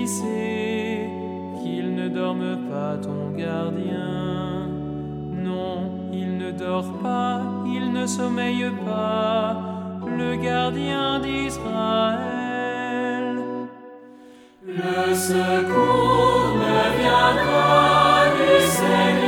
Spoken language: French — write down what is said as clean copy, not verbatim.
qui sait qu'il ne dorme pas ton gardien? Non, il ne dort pas, il ne sommeille pas, le gardien d'Israël. Le secours ne viendra du Seigneur.